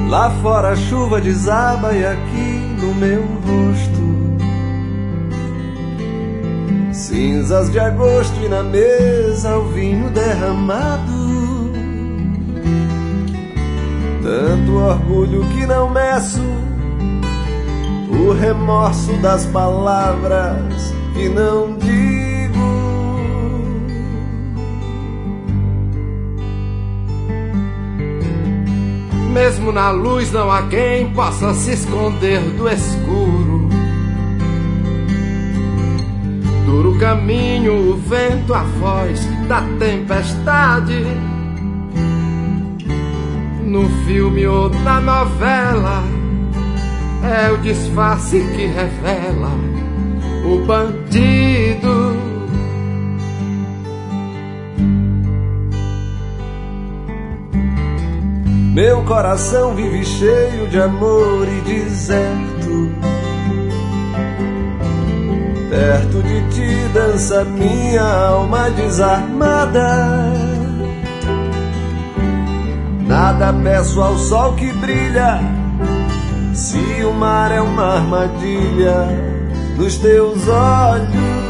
Lá fora a chuva desaba e aqui no meu rosto cinzas de agosto e na mesa o vinho derramado. Tanto orgulho que não meço, o remorso das palavras que não digo. Mesmo na luz não há quem possa se esconder do escuro. Duro caminho, o vento, a voz da tempestade. No filme ou na novela é o disfarce que revela o bandido. Meu coração vive cheio de amor e deserto. Perto de ti dança minha alma desarmada. Nada peço ao sol que brilha, se o mar é uma armadilha nos teus olhos.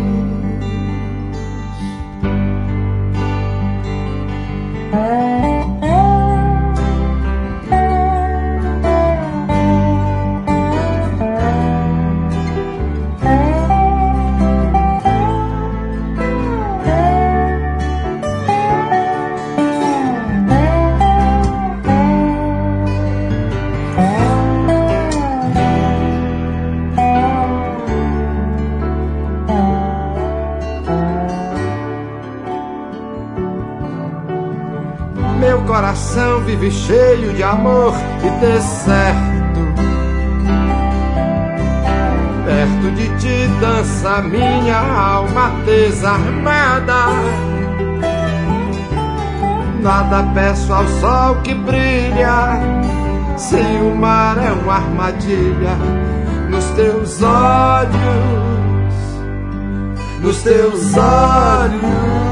Meu coração vive cheio de amor e deserto. Perto de ti dança minha alma desarmada. Nada peço ao sol que brilha, se o mar é uma armadilha nos teus olhos, nos teus olhos.